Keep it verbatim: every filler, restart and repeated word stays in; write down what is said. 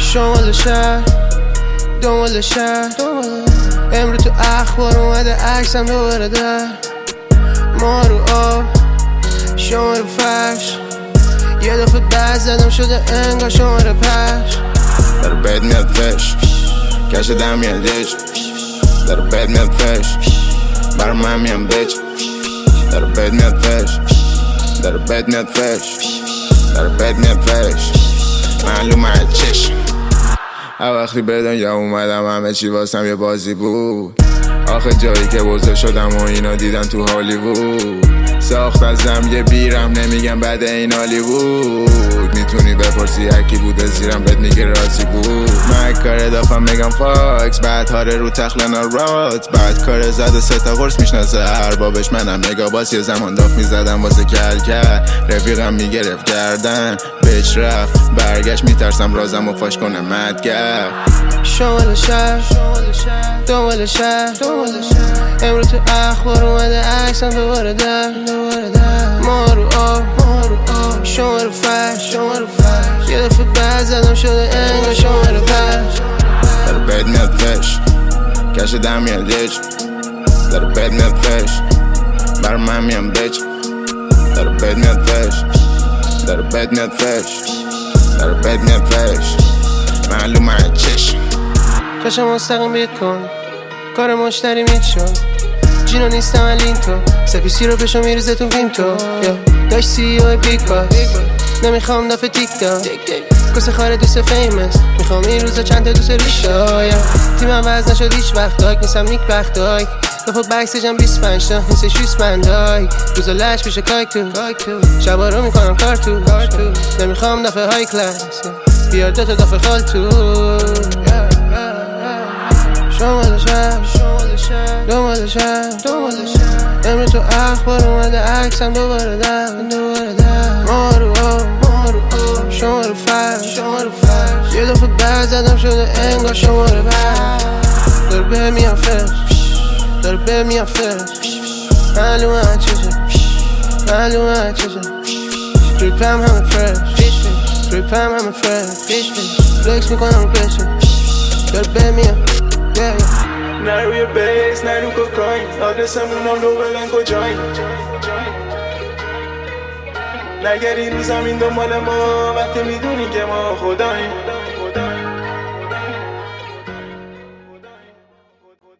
شمال شهر دنبال شهر امرو تو اخبار اومده عکسم دوباره در ما رو آب شما رو فرش یه دفعه بعد زدم شده انگار شما رو پش در بید میاد فش کش دم میاد دیش در بید میاد فش بر من میام بیچ در بید میاد فش در بید میاد فش در بید میاد فش معلومه چش وقتی به دنیا اومدم همه چی واسم یه بازی بود آخه جایی که بزرگ شدم و اینا دیدن تو هالیوود ساخت ازم یه بیرم نمیگم بعد این هالیوود میتونی بپرسی هکی بوده زیرم بهت میگه راضی بود من کار دافم میگم فاکس بعد هاره رو تخلنا رات بعد کار زده سه تا قرص میشناسه اربابش منم نگاه باز یه زمان داف میزدم واسه کل کرد رفیقم میگرفت کردن بیچ رفت برگشت میترسم رازم و فاش کنه مدگر شمال شهر دنبال شهر امرو تو اخبار اومده عکسم دوباره در ما رو آب شما رو فرش یه دفعه بعد زدم شده انگار شما رو پش در بید میاد فش کش دم میاد دیچ در بید میاد فش بر من میام بیچ در بید میاد فش در بید میاد فش در بید میاد فش معلومه چش کاش مستقیم بیت کن کار مشتری میت شد جینا نیستم الین تو سپیسی رو بشو میریزه تو فیلم تو داشت سی او بیگ باس نمیخوام دفعه تیک تاک کس خاره دوست فیمس میخوام این روزا چند تا دوست ریشا تیمم وزن نشد هیچ وقت داک نیستم نیک بختای دفعه بکسیجم بیست و پنج تا نیسته شویس بندای روزا لش میشه کاک تو شبا رو میکنم کار تو نمیخوام دفعه های کلاس بیار دوتا دفعه خال تو شمال شهر دنبال شهر امرو تو اخبار اومده عکسم دوباره در ما رو آب شما رو فرش یه دفعه بعد زدم شده انگار شما رو پش داره به میام فرش داره به میام فرش معلومه چشه معلومه چشه تریپم همه فرش تریپم همه فرش فلکس میکنم رو بشه داره به میام نه روی بیس نه رو کوکاین آدرسمونم رو بلن کجاییم نگری رو زمین دنبال ما وقتی میدونی که ما خداییم